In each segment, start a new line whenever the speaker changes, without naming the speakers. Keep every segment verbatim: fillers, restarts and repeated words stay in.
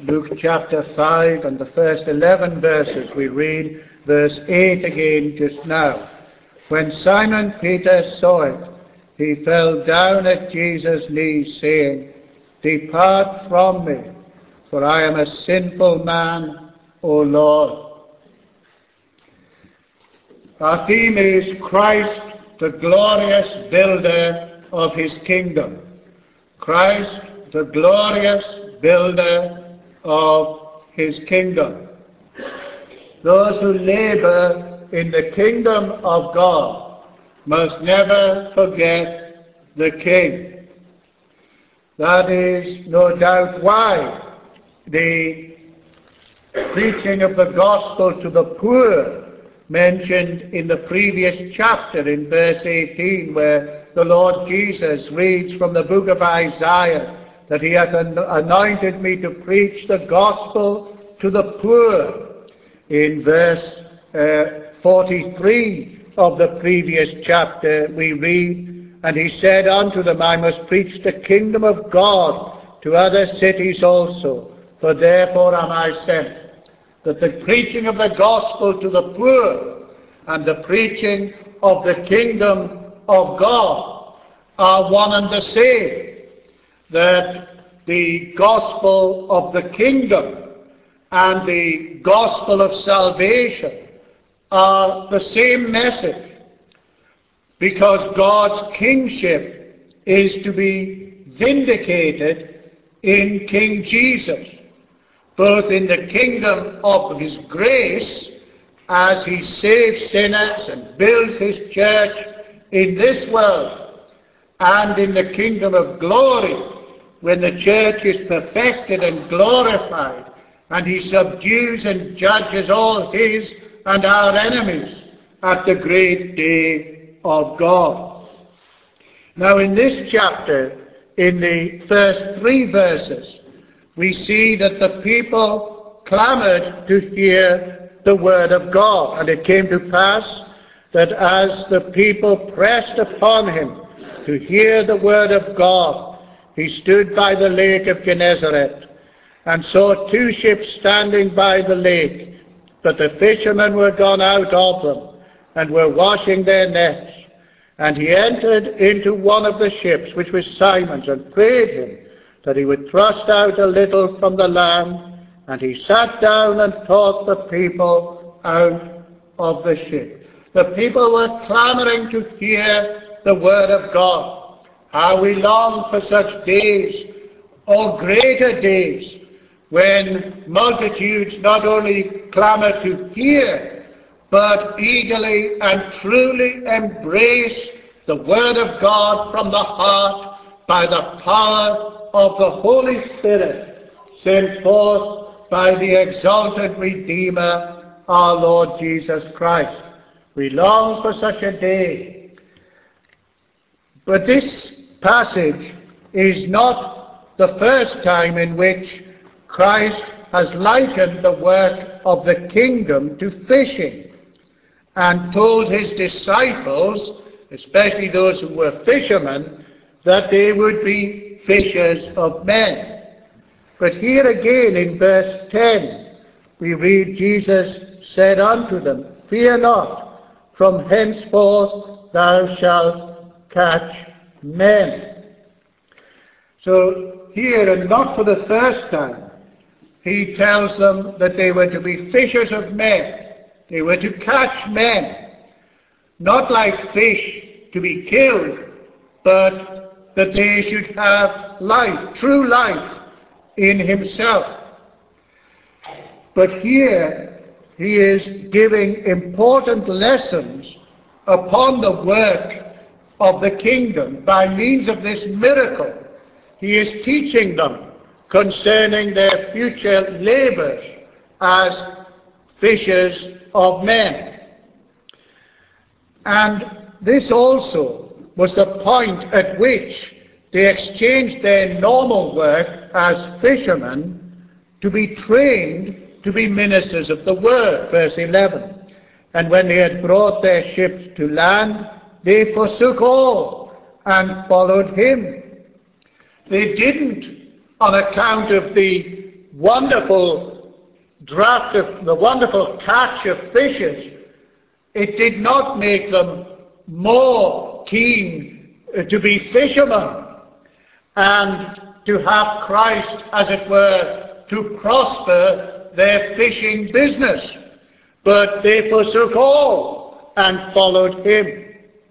Luke chapter five and the first eleven verses. We read verse eight again just now. When Simon Peter saw it, he fell down at Jesus' knees, saying, "Depart from me, for I am a sinful man, O Lord." Our theme is Christ, the glorious builder of his kingdom. Christ, the glorious builder of his kingdom. Those who labor in the kingdom of God must never forget the King. That is no doubt why the preaching of the gospel to the poor mentioned in the previous chapter in verse eighteen, where the Lord Jesus reads from the book of Isaiah that he hath anointed me to preach the gospel to the poor. In verse uh, forty-three of the previous chapter we read, "And he said unto them, I must preach the kingdom of God to other cities also, for therefore am I sent." That the preaching of the gospel to the poor and the preaching of the kingdom of God are one and the same. That the gospel of the kingdom and the gospel of salvation are the same message, because God's kingship is to be vindicated in King Jesus, both in the kingdom of his grace, as he saves sinners and builds his church in this world, and in the kingdom of glory, when the church is perfected and glorified, and he subdues and judges all his and our enemies at the great day of God. Now in this chapter, in the first three verses, we see that the people clamored to hear the word of God. And it came to pass that as the people pressed upon him to hear the word of God, he stood by the lake of Gennesaret and saw two ships standing by the lake, but the fishermen were gone out of them and were washing their nets. And he entered into one of the ships, which was Simon's, and prayed him that he would thrust out a little from the land. And he sat down and taught the people out of the ship. The people were clamoring to hear the word of God. How we long for such days, or greater days, when multitudes not only clamor to hear, but eagerly and truly embrace the word of God from the heart by the power of the Holy Spirit sent forth by the exalted Redeemer, our Lord Jesus Christ. We long for such a day. But this passage is not the first time in which Christ has likened the work of the kingdom to fishing, and told his disciples, especially those who were fishermen, that they would be fishers of men. But here again in verse ten, we read, Jesus said unto them, "Fear not, from henceforth thou shalt catch men." So here, and not for the first time, he tells them that they were to be fishers of men. They were to catch men, not like fish to be killed, but that they should have life, true life in himself. But here he is giving important lessons upon the work of the kingdom by means of this miracle. He is teaching them concerning their future labors as fishers of men. And this also was the point at which they exchanged their normal work as fishermen to be trained to be ministers of the word, verse eleven. And when they had brought their ships to land, they forsook all and followed him. They didn't, on account of the wonderful draft of the wonderful catch of fishes, it did not make them more keen to be fishermen and to have Christ, as it were, to prosper their fishing business. But they forsook all and followed him.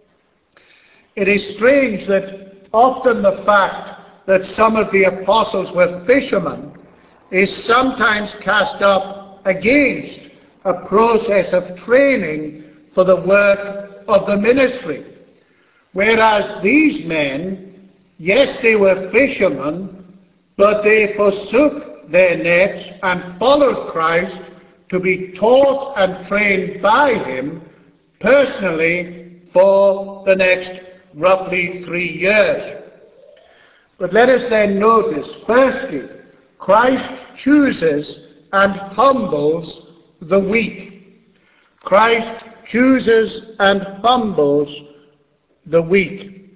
It is strange that often the fact that some of the apostles were fishermen is sometimes cast up against a process of training for the work of the ministry. Whereas these men, yes, they were fishermen, but they forsook their nets and followed Christ to be taught and trained by him personally for the next roughly three years. But let us then notice, firstly, Christ chooses and humbles the weak. Christ chooses and humbles the weak.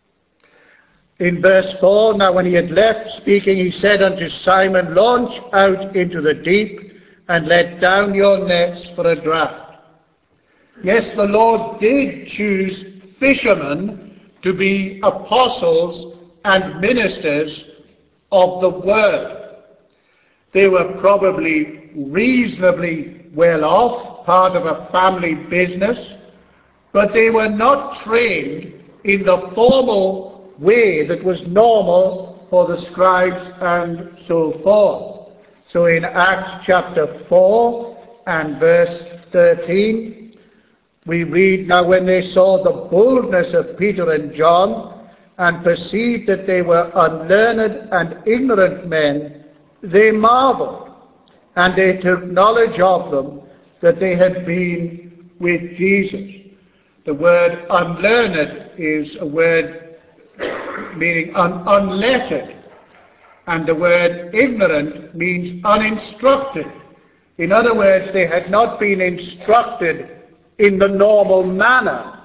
In verse four, now when he had left speaking, he said unto Simon, launch out into the deep, and let down your nets for a draught. Yes, the Lord did choose fishermen to be apostles and ministers of the word. They were probably reasonably well off, part of a family business, but they were not trained in the formal way that was normal for the scribes and so forth. So in Acts chapter four and verse thirteen, we read, now when they saw the boldness of Peter and John, and perceived that they were unlearned and ignorant men, they marveled, and they took knowledge of them that they had been with Jesus. The word unlearned is a word meaning un- unlettered, and the word ignorant means uninstructed. In other words, they had not been instructed in the normal manner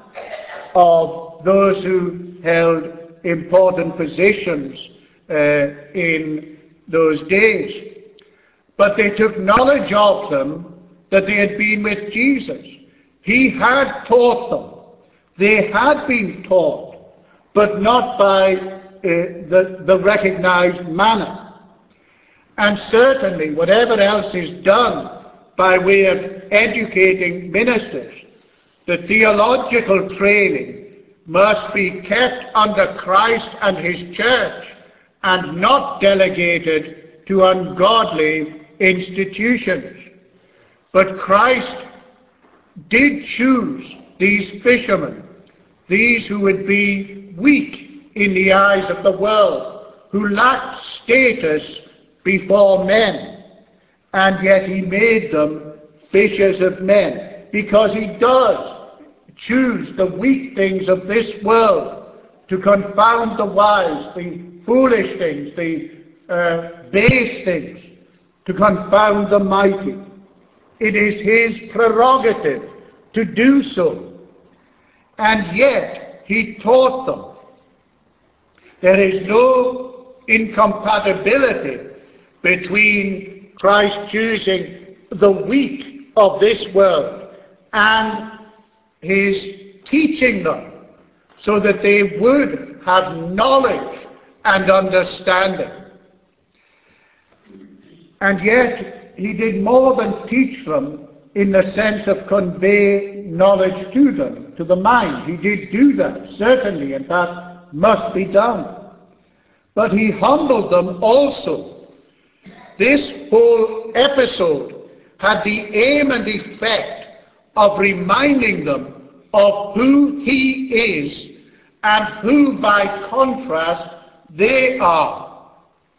of those who held important positions uh, in those days. But they took knowledge of them that they had been with Jesus. He had taught them. They had been taught, but not by uh, the, the recognized manner. And certainly, whatever else is done by way of educating ministers, the theological training must be kept under Christ and his church and not delegated to ungodly institutions. But Christ did choose these fishermen, these who would be weak in the eyes of the world, who lacked status before men, and yet he made them fishers of men, because he does choose the weak things of this world to confound the wise, the foolish things, the uh, base things, to confound the mighty. It is his prerogative to do so. And yet he taught them. There is no incompatibility between Christ choosing the weak of this world and his teaching them so that they would have knowledge and understanding. And yet he did more than teach them in the sense of convey knowledge to them, to the mind. He did do that, certainly, and that must be done. But he humbled them also. This whole episode had the aim and effect of reminding them of who he is and who, by contrast, they are.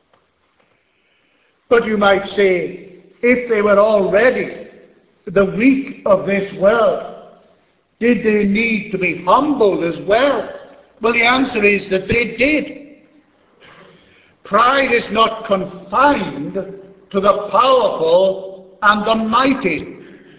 But you might say, if they were already the weak of this world, did they need to be humbled as well? Well, the answer is that they did. Pride is not confined to the powerful and the mighty.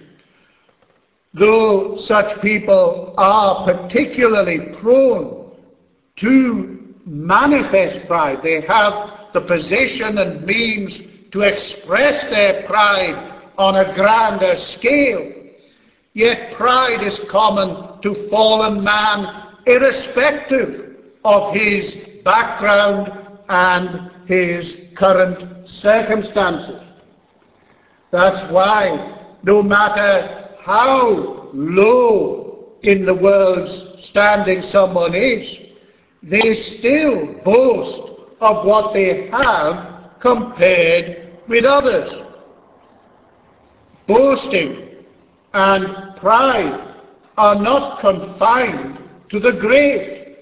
Though such people are particularly prone to manifest pride, they have the position and means to express their pride on a grander scale. Yet pride is common to fallen man, irrespective of his background and his current circumstances. That's why no matter how low in the world's standing someone is, they still boast of what they have compared with others. Boasting and pride are not confined to the great.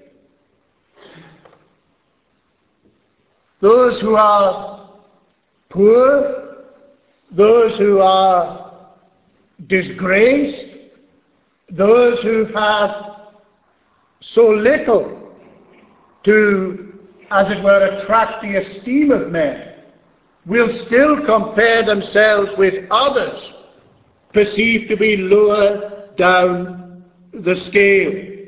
Those who are poor, those who are disgraced, those who have so little to, as it were, attract the esteem of men, will still compare themselves with others perceived to be lower down the scale.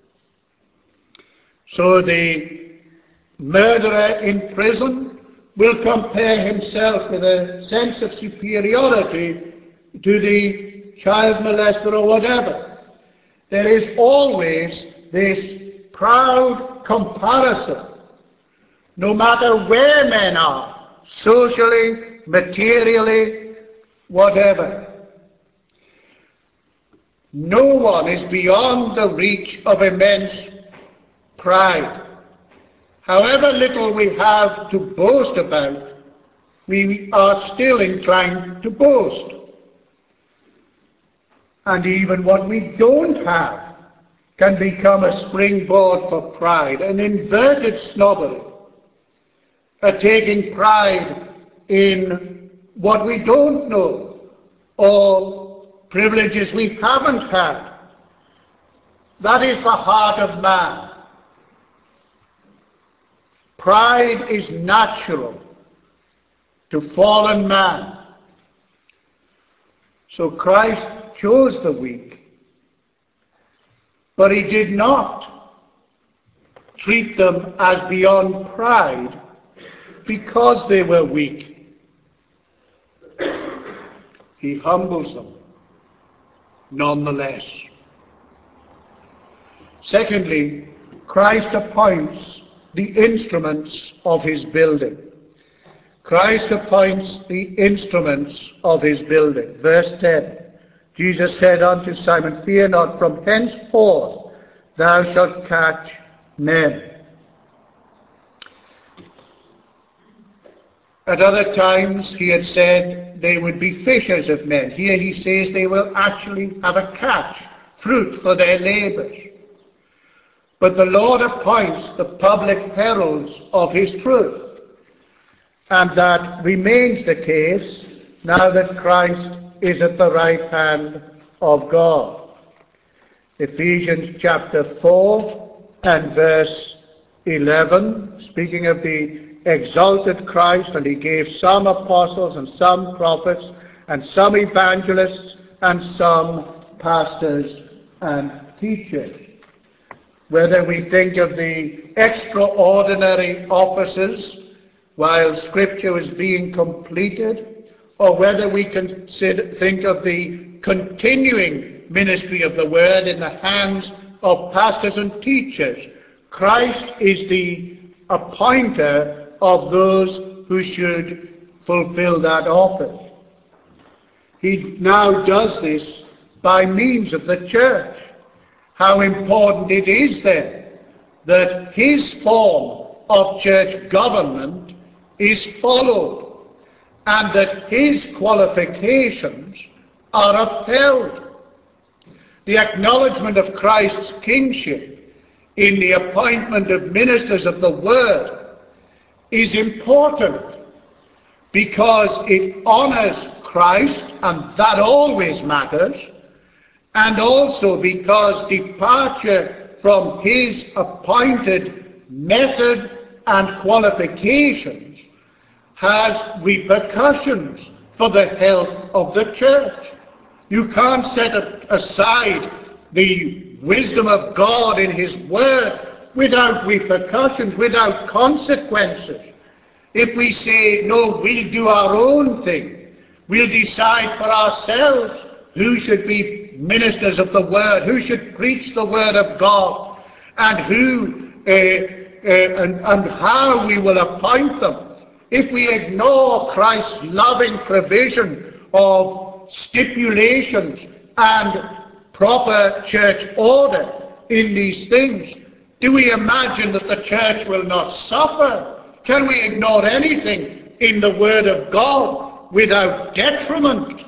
So the murderer in prison will compare himself with a sense of superiority to the child molester or whatever. There is always this proud comparison, no matter where men are, socially, materially, whatever. No one is beyond the reach of immense pride. However little we have to boast about, we are still inclined to boast. And even what we don't have can become a springboard for pride, an inverted snobbery, a taking pride in what we don't know, or privileges we haven't had. That is the heart of man. Pride is natural to fallen man. So Christ chose the weak, but he did not treat them as beyond pride because they were weak. He humbles them nonetheless. Secondly, Christ appoints the instruments of his building. Christ appoints the instruments of his building. Verse ten. Jesus said unto Simon, Fear not, from henceforth thou shalt catch men. At other times he had said they would be fishers of men. Here he says they will actually have a catch, fruit for their labours. But the Lord appoints the public heralds of his truth. And that remains the case now that Christ is at the right hand of God. Ephesians chapter four and verse eleven, speaking of the exalted Christ, and he gave some apostles and some prophets and some evangelists and some pastors and teachers. Whether we think of the extraordinary offices while Scripture is being completed, or whether we consider, think of the continuing ministry of the Word in the hands of pastors and teachers, Christ is the appointer of those who should fulfill that office. He now does this by means of the church. How important it is then that his form of church government is followed and that his qualifications are upheld. The acknowledgement of Christ's kingship in the appointment of ministers of the Word is important because it honors Christ, and that always matters, and also because departure from his appointed method and qualifications has repercussions for the health of the church. You can't set aside the wisdom of God in his word without repercussions, without consequences. if we say, no, we'll do our own thing, we'll decide for ourselves who should be ministers of the Word, who should preach the Word of God, and who uh, uh, and, and how we will appoint them, if we ignore Christ's loving provision of stipulations and proper church order in these things, do we imagine that the church will not suffer? Can we ignore anything in the Word of God without detriment?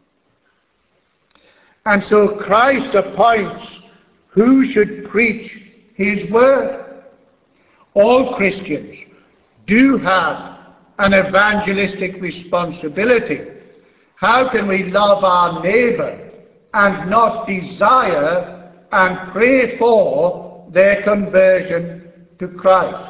And so Christ appoints who should preach his Word. All Christians do have an evangelistic responsibility. How can we love our neighbour and not desire and pray for their conversion to Christ?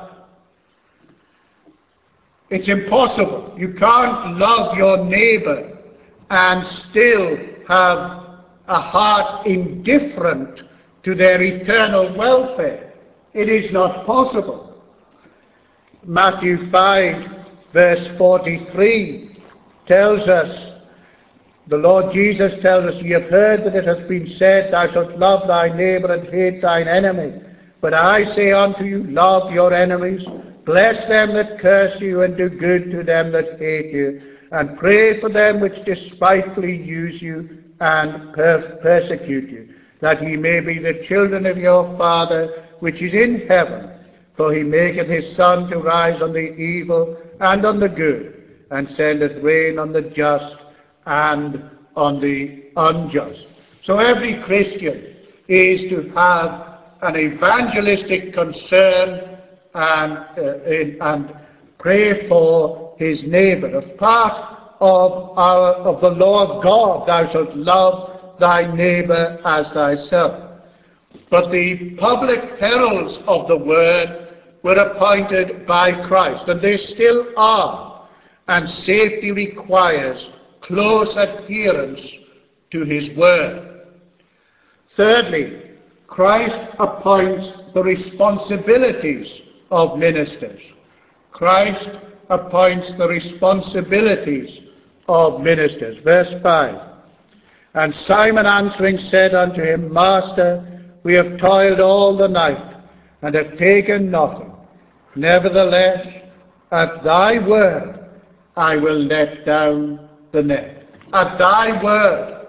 It's impossible. You can't love your neighbour and still have a heart indifferent to their eternal welfare. It is not possible. Matthew five, verse forty-three tells us, the Lord Jesus tells us, "Ye have heard that it hath been said, Thou shalt love thy neighbour and hate thine enemy. But I say unto you, love your enemies, bless them that curse you, and do good to them that hate you, and pray for them which despitefully use you and per- persecute you, that ye may be the children of your Father which is in heaven. For he maketh his sun to rise on the evil and on the good, and sendeth rain on the just and on the unjust." So every Christian is to have an evangelistic concern and, uh, in, and pray for his neighbour. As part of, our, of the law of God, thou shalt love thy neighbour as thyself. But the public heralds of the Word were appointed by Christ, and they still are, and safety requires close adherence to his Word. Thirdly, Christ appoints the responsibilities of ministers. Christ appoints the responsibilities of ministers. Verse five, "And Simon answering said unto him, Master, we have toiled all the night, and have taken nothing. Nevertheless, at thy word I will let down the net." At thy word.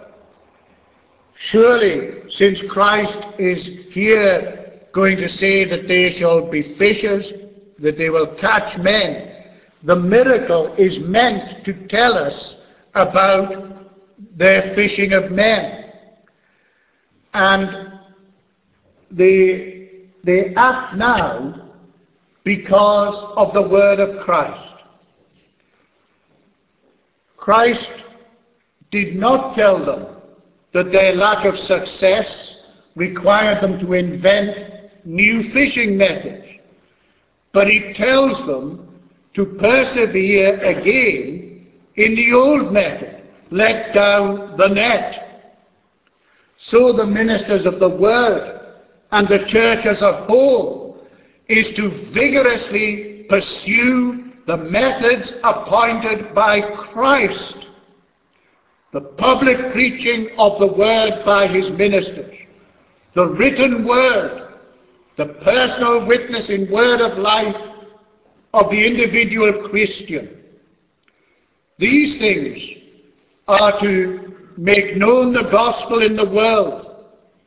Surely, since Christ is here going to say that they shall be fishers, that they will catch men, the miracle is meant to tell us about their fishing of men. And they, they act now because of the word of Christ. Christ did not tell them that their lack of success required them to invent new fishing methods, but he tells them to persevere again in the old method, let down the net. So the ministers of the Word and the church as a whole is to vigorously pursue the methods appointed by Christ, the public preaching of the Word by his ministers, the written Word, the personal witness in word of life of the individual Christian. These things are to make known the gospel in the world.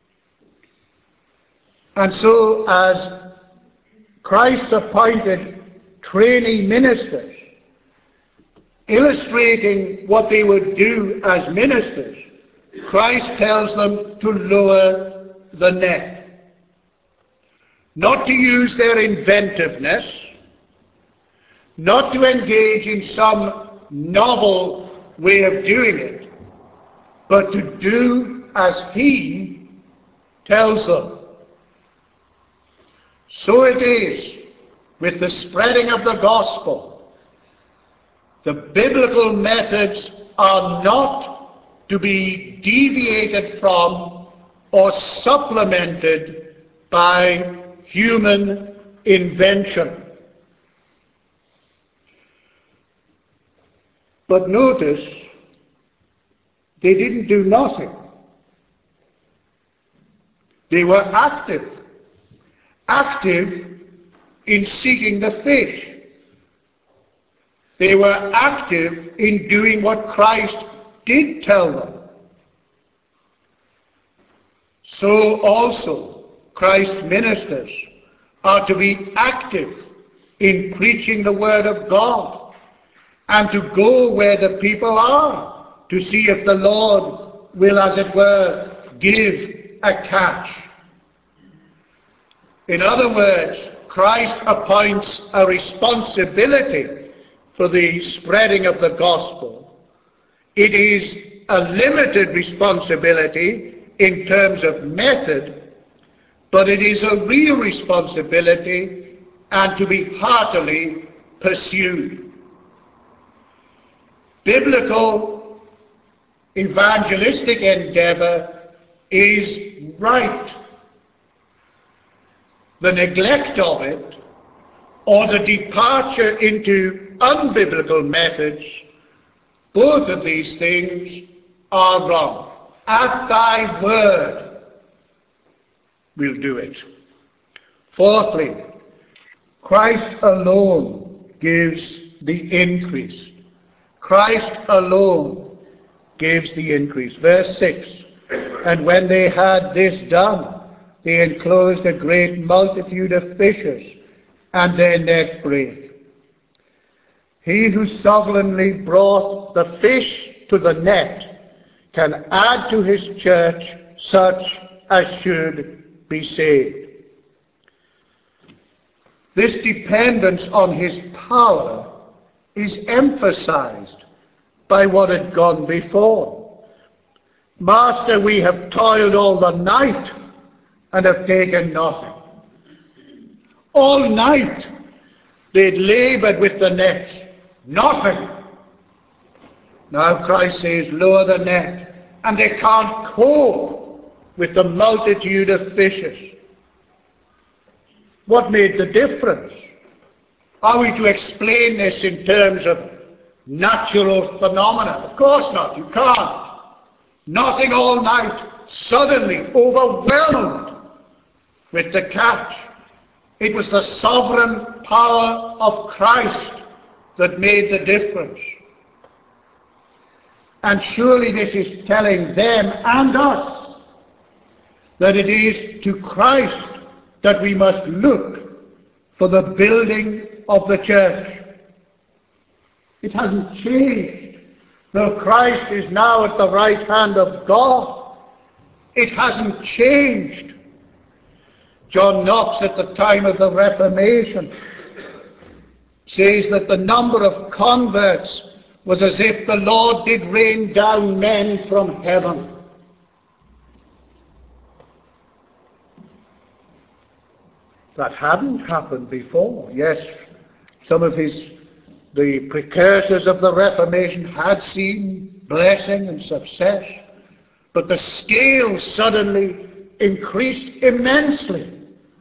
And so, as Christ's appointed trainee ministers, illustrating what they would do as ministers, Christ tells them to lower the net. Not to use their inventiveness, not to engage in some novel way of doing it, but to do as he tells them. So it is with the spreading of the gospel. The biblical methods are not to be deviated from or supplemented by human invention. But notice, they didn't do nothing. They were active. Active in seeking the fish. They were active in doing what Christ did tell them. So also, Christ's ministers are to be active in preaching the Word of God and to go where the people are to see if the Lord will, as it were, give a catch. In other words, Christ appoints a responsibility for the spreading of the gospel. It is a limited responsibility in terms of method, but it is a real responsibility and to be heartily pursued. Biblical evangelistic endeavor is right. The neglect of it, or the departure into unbiblical methods, both of these things are wrong. At thy word, we'll do it. Fourthly, Christ alone gives the increase. Christ alone gives the increase. Verse six, and when they had this done, they enclosed a great multitude of fishers, and their net brake. He who sovereignly brought the fish to the net can add to his church such as should be saved. This dependence on his power is emphasized by what had gone before. Master, we have toiled all the night and have taken nothing. All night they'd labored with the nets. Nothing. Now Christ says, lower the net. And they can't cope with the multitude of fishes. What made the difference? Are we to explain this in terms of natural phenomena? Of course not. You can't. Nothing all night, suddenly overwhelmed with the catch. It was the sovereign power of Christ that made the difference. And surely this is telling them and us that it is to Christ that we must look for the building of the church. It hasn't changed. Though Christ is now at the right hand of God, it hasn't changed. John Knox, at the time of the Reformation, says that the number of converts was as if the Lord did rain down men from heaven. That hadn't happened before. Yes, some of his, the precursors of the Reformation had seen blessing and success, but the scale suddenly increased immensely.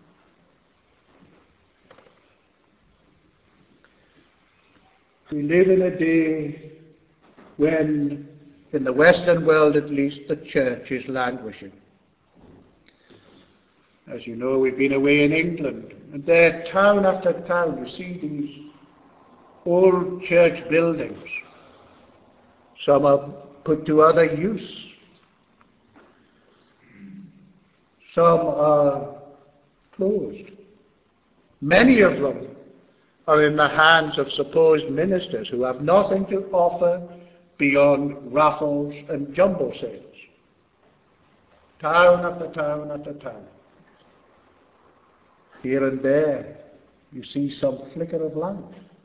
We live in a day when, in the Western world at least, the church is languishing. As you know, we've been away in England, and there, town after town, you see these old church buildings. Some are put to other use. Some are closed. Many of them are in the hands of supposed ministers who have nothing to offer beyond raffles and jumble sales. Town after town after town. Here and there, you see some flicker of light.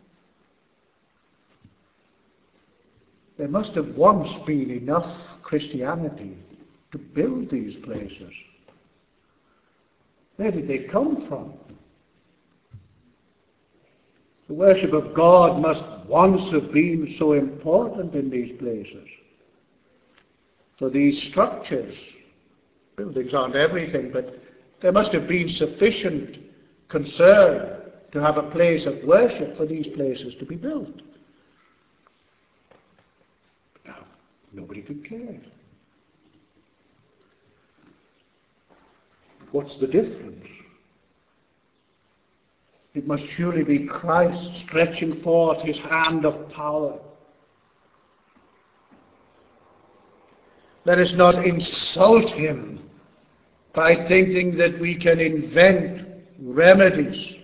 There must have once been enough Christianity to build these places. Where did they come from? The worship of God must once have been so important in these places. For these structures, buildings aren't everything, but there must have been sufficient concern to have a place of worship for these places to be built. Nobody could care. What's the difference? It must surely be Christ stretching forth his hand of power. Let us not insult him by thinking that we can invent remedies,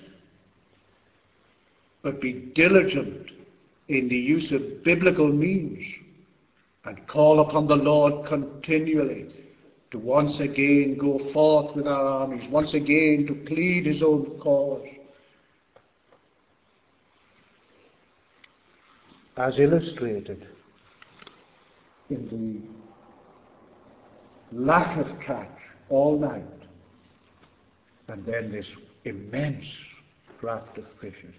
but be diligent in the use of biblical means and call upon the Lord continually to once again go forth with our armies, once again to plead his own cause. As illustrated in the lack of catch all night, and then this immense draft of fishes.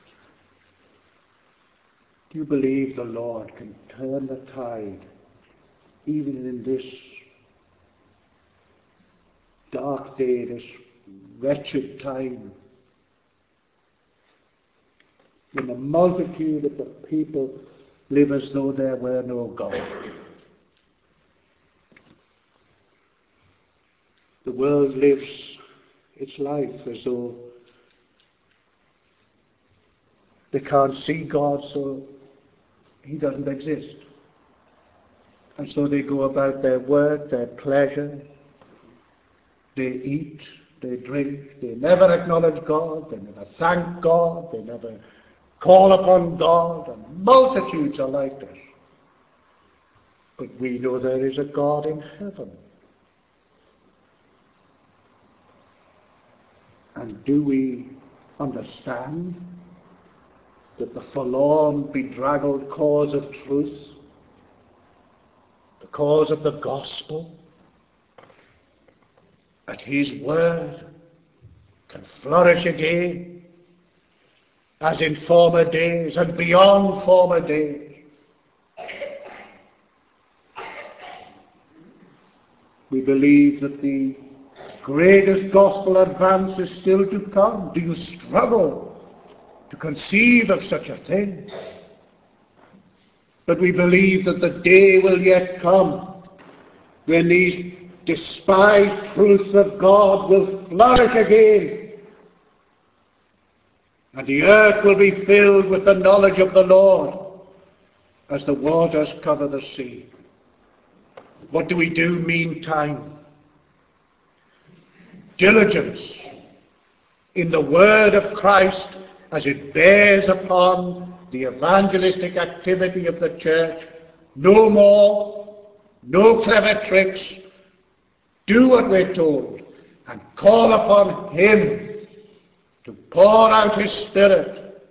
Do you believe the Lord can turn the tide even in this dark day, this wretched time, when the multitude of the people live as though there were no God? The world lives its life as though they can't see God, so he doesn't exist. And so they go about their work, their pleasure. They eat, they drink, they never acknowledge God, they never thank God, they never call upon God, and multitudes are like this. But we know there is a God in heaven. And do we understand that the forlorn, bedraggled cause of truth, the cause of the gospel, at his word can flourish again as in former days and beyond former days? We believe that the greatest gospel advance is still to come. Do you struggle to conceive of such a thing? But we believe that the day will yet come when these despised truths of God will flourish again, and the earth will be filled with the knowledge of the Lord as the waters cover the sea. What do we do meantime? Diligence in the word of Christ as it bears upon the evangelistic activity of the church. No more, no clever tricks. Do what we're told and call upon him to pour out his Spirit.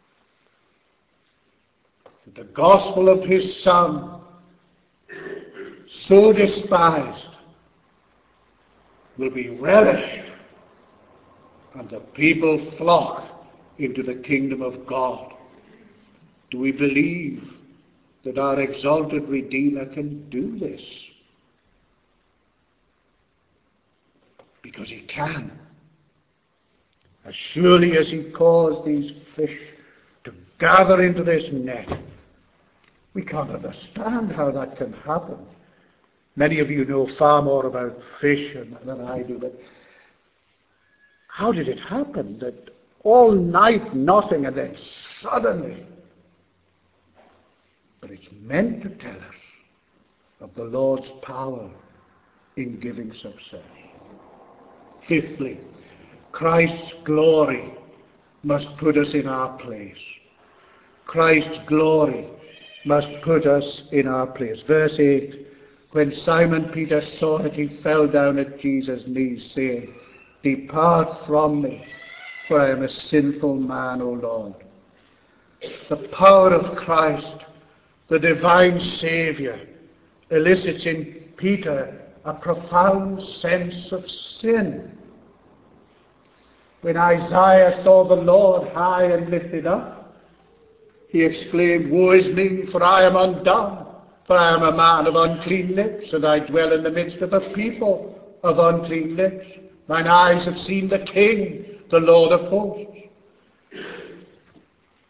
The gospel of his Son, so despised, will be relished, and the people flock into the kingdom of God. Do we believe that our exalted Redeemer can do this? Because he can. As surely as he caused these fish to gather into this net, we can't understand how that can happen. Many of you know far more about fish than I do, but how did it happen that all night nothing and then suddenly? But it's meant to tell us of the Lord's power in giving success. Fifthly, Christ's glory must put us in our place. Christ's glory must put us in our place. Verse eight, when Simon Peter saw it, he fell down at Jesus' knees, saying, "Depart from me, for I am a sinful man, O Lord." The power of Christ, the divine Saviour, elicits in Peter a profound sense of sin. When Isaiah saw the Lord high and lifted up, he exclaimed, "Woe is me, for I am undone, for I am a man of unclean lips, and I dwell in the midst of a people of unclean lips. Mine eyes have seen the King, the Lord of hosts."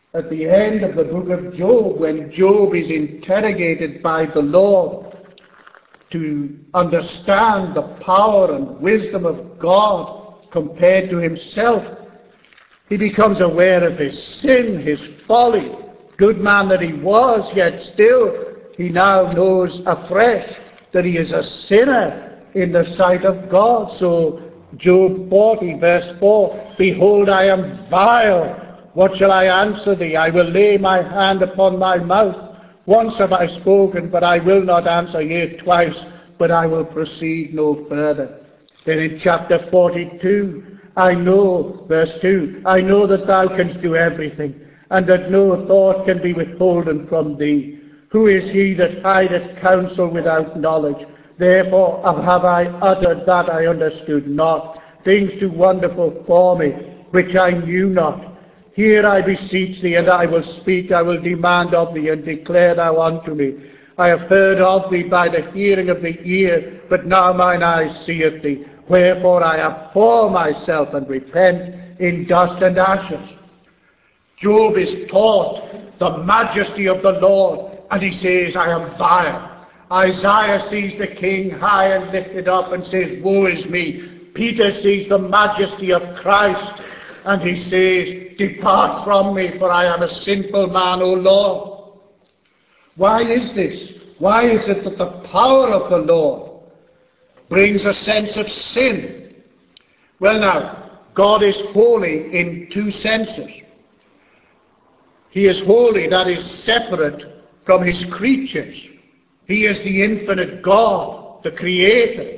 at the end of the book of Job, when Job is interrogated by the Lord to understand the power and wisdom of God compared to himself, he becomes aware of his sin, his folly. Good man that he was, yet still he now knows afresh that he is a sinner in the sight of God. So Job forty, verse four, behold, I am vile. What shall I answer thee? I will lay my hand upon my mouth. Once have I spoken, but I will not answer, yea, twice, but I will proceed no further. Then in chapter forty-two, I know, verse two, I know that thou canst do everything, and that no thought can be withholden from thee. Who is he that hideth counsel without knowledge? Therefore have I uttered that I understood not, things too wonderful for me, which I knew not. Hear, I beseech thee, and I will speak. I will demand of thee, and declare thou unto me. I have heard of thee by the hearing of the ear, but now mine eye seeth thee. Wherefore I abhor myself, and repent in dust and ashes. Job is taught the majesty of the Lord, and he says, I am vile. Isaiah sees the king high and lifted up and says, woe is me. Peter sees the majesty of Christ, and he says, depart from me, for I am a sinful man, O Lord. Why is this? Why is it that the power of the Lord brings a sense of sin? Well now, God is holy in two senses. He is holy, that is separate from his creatures. He is the infinite God, the Creator.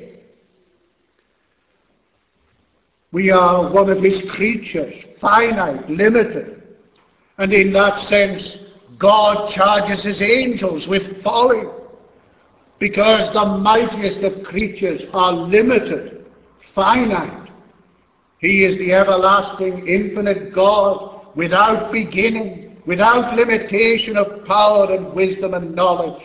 We are one of his creatures, finite, limited. And in that sense, God charges his angels with folly, because the mightiest of creatures are limited, finite. He is the everlasting, infinite God, without beginning, without limitation of power and wisdom and knowledge.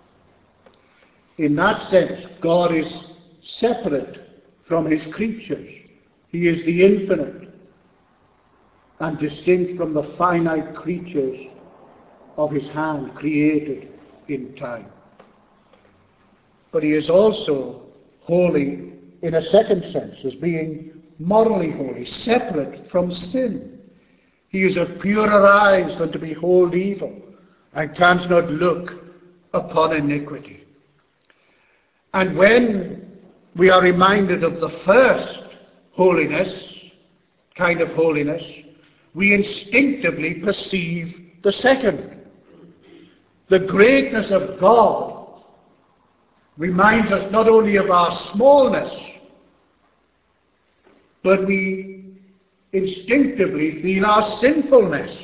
In that sense, God is separate from his creatures. He is the infinite and distinct from the finite creatures of his hand created in time. But he is also holy in a second sense, as being morally holy, separate from sin. He is of purer eyes than to behold evil, and cannot look upon iniquity. And when we are reminded of the first holiness, kind of holiness, we instinctively perceive the second. The greatness of God reminds us not only of our smallness, but we instinctively feel our sinfulness.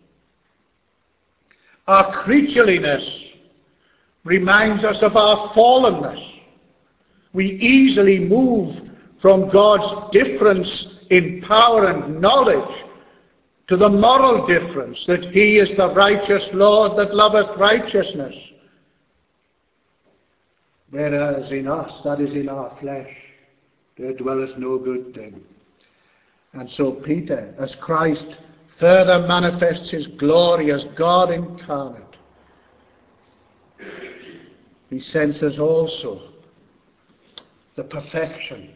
Our creatureliness reminds us of our fallenness. We easily move from God's difference in power and knowledge to the moral difference, that he is the righteous Lord that loveth righteousness. Whereas in us, that is in our flesh, there dwelleth no good thing. And so Peter, as Christ further manifests his glory as God incarnate, he senses also the perfection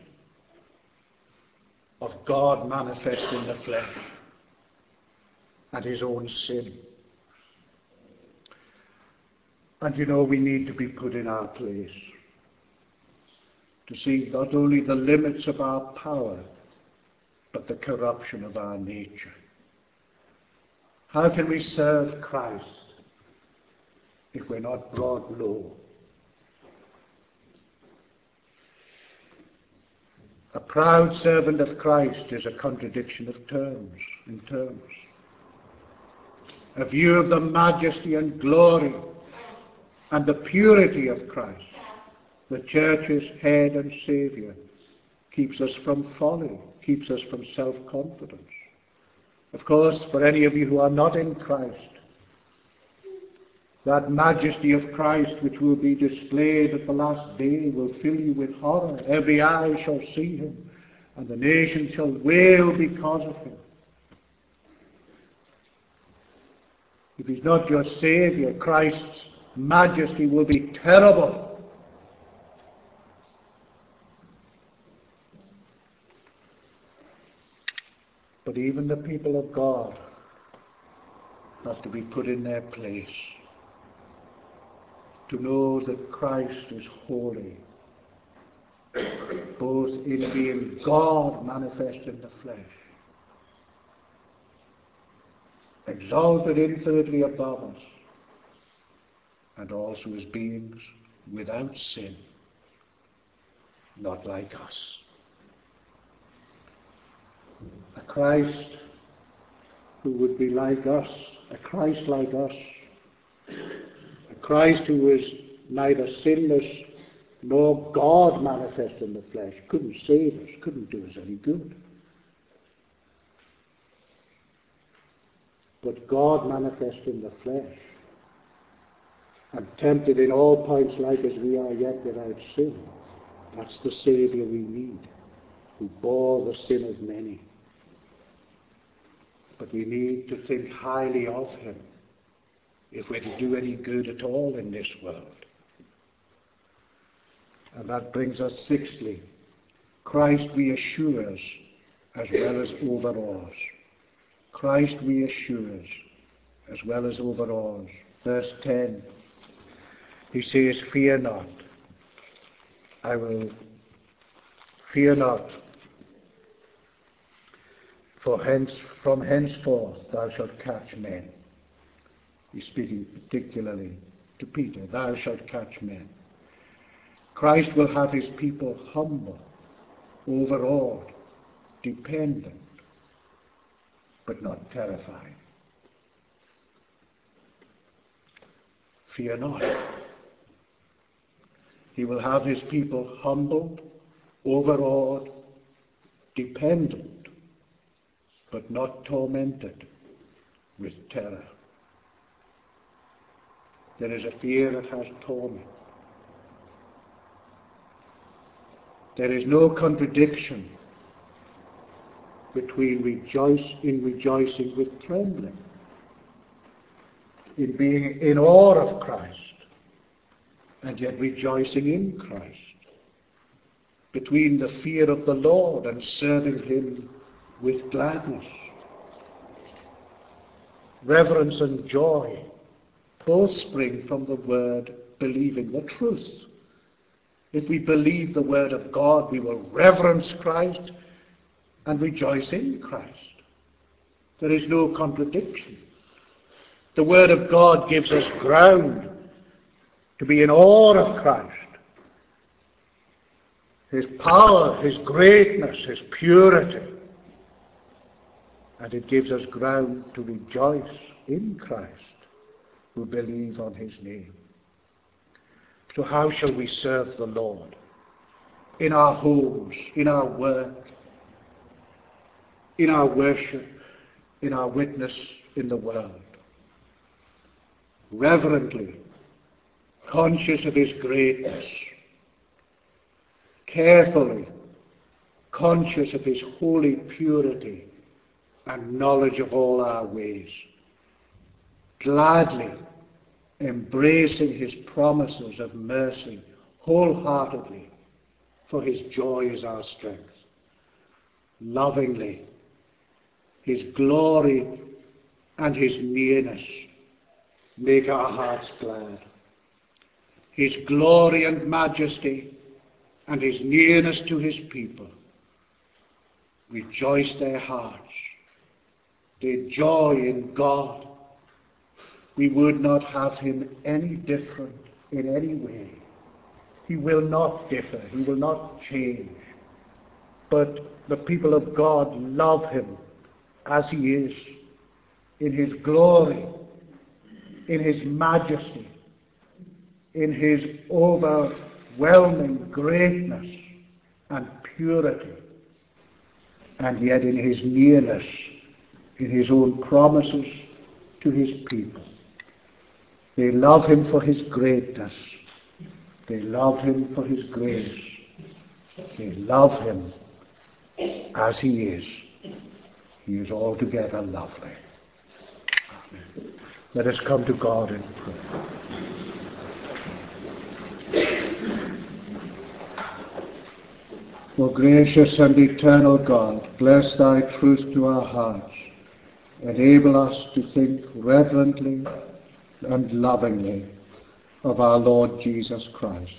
of God manifest in the flesh and his own sin. And you know, we need to be put in our place to see not only the limits of our power, but the corruption of our nature. How can we serve Christ if we're not brought low? A proud servant of Christ is a contradiction of terms, in terms. A view of the majesty and glory and the purity of Christ, the church's head and Saviour, keeps us from folly, keeps us from self-confidence. Of course, for any of you who are not in Christ, that majesty of Christ which will be displayed at the last day will fill you with horror. Every eye shall see him, and the nation shall wail because of him. If he's not your Saviour, Christ's majesty will be terrible. But even the people of God have to be put in their place, to know that Christ is holy, both in being God manifest in the flesh, exalted infinitely above us, and also as beings without sin, not like us. A Christ who would be like us, a Christ like us, a Christ who is neither sinless nor God manifest in the flesh, couldn't save us, couldn't do us any good. But God manifest in the flesh, and tempted in all points like as we are, yet without sin. That's the Saviour we need, who bore the sin of many. But we need to think highly of him if we're to do any good at all in this world. And that brings us sixthly, Christ reassures as well as overawes. Christ reassures as well as overawes. Verse ten, he says, fear not. I will fear not. For hence, from henceforth thou shalt catch men. He's speaking particularly to Peter. Thou shalt catch men. Christ will have his people humble, overawed, dependent, but not terrified. Fear not. He will have his people humbled, overawed, dependent, but not tormented with terror. There is a fear that has torment. There is no contradiction between rejoice in rejoicing with trembling, in being in awe of Christ, and yet rejoicing in Christ, between the fear of the Lord and serving him with gladness. Reverence and joy both spring from the word believing the truth. If we believe the word of God, we will reverence Christ and rejoice in Christ. There is no contradiction. The word of God gives us ground to be in awe of Christ, his power, his greatness, his purity. And it gives us ground to rejoice in Christ, who believe on his name. So how shall we serve the Lord? In our homes, in our work, in our worship, in our witness in the world. Reverently, conscious of his greatness, carefully, conscious of his holy purity and knowledge of all our ways, gladly embracing his promises of mercy wholeheartedly, for his joy is our strength. Lovingly, his glory and his nearness make our hearts glad. His glory and majesty and his nearness to his people rejoice their hearts. They joy in God. We would not have him any different in any way. He will not differ. He will not change. But the people of God love him as he is, in his glory, in his majesty, in his overwhelming greatness and purity, and yet in his nearness, in his own promises to his people. They love him for his greatness. They love him for his grace. They love him as he is. He is altogether lovely. Amen. Let us come to God in prayer. O gracious and eternal God, bless thy truth to our hearts. Enable us to think reverently and lovingly of our Lord Jesus Christ,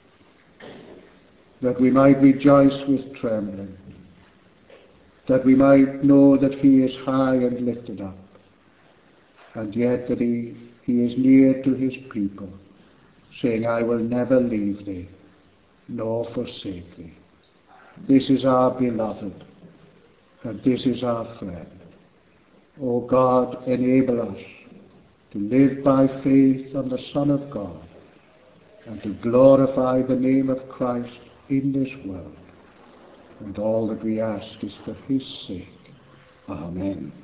that we might rejoice with trembling, that we might know that he is high and lifted up, and yet that he, he is near to his people, saying, I will never leave thee, nor forsake thee. This is our beloved, and this is our friend. O God, enable us to live by faith on the Son of God, and to glorify the name of Christ in this world. And all that we ask is for his sake. Amen.